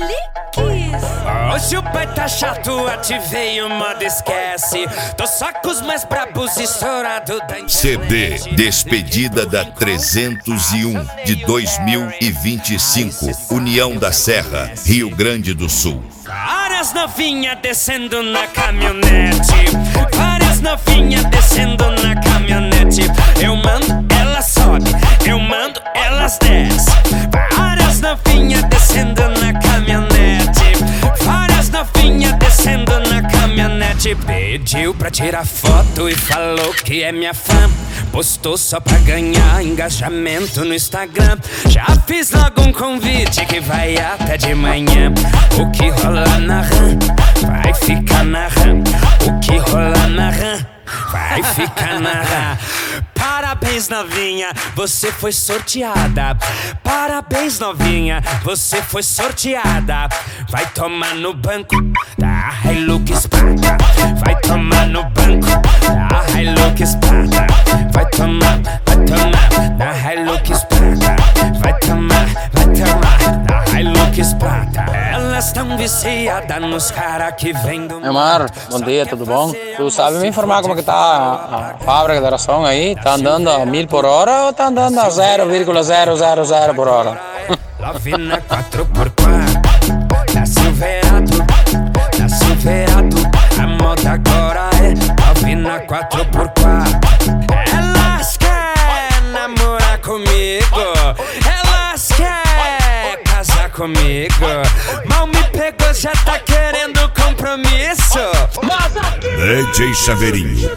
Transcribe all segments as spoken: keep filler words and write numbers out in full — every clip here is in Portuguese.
Hoje o pai tá chato, ativei o modo esquece. Tô só com os mais brabos estourado da C D Despedida da trezentos e um de dois mil e vinte e cinco, União da Serra, Rio Grande do Sul. Várias novinhas descendo na caminhonete, várias novinhas descendo na caminhonete. Eu mando, ela sobe, eu mando, elas desce. Várias novinhas descendo na caminhonete, várias novinhas descendo na caminhonete. Pediu pra tirar foto e falou que é minha fã. Postou só pra ganhar engajamento no Instagram. Já fiz logo um convite que vai até de manhã. O que rola na RAM vai ficar na RAM. O que rola na RAM vai ficar na RAM. Parabéns, novinha, você foi sorteada. Parabéns, novinha, você foi sorteada. Vai tomar no banco da Hilux Prata. Vai tomar no banco da Hilux Prata. Vai tomar, vai tomar da Hilux Prata. Vai tomar, vai tomar da Hilux Prata. Elas tão viciadas nos caras que vem do... Neymar, bom dia, tudo bom? Tu sabe me informar como é que tá a, a fábrica da ração aí? Tá andando a mil por hora ou tá andando a zero vírgula zero zero zero por hora? Love na quatro por quatro, na Silverado, na Silverado. A moda agora é love na quatro por quatro. Elas querem namorar comigo, elas querem casar comigo. Mal me pegou, já tá querendo compromisso. D J Chaveirinho.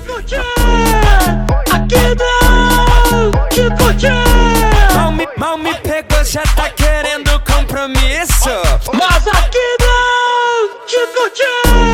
Aqui não, tipo tchê. Mal me, mal me pegou, já tá querendo compromisso. Mas aqui não, tipo tchê.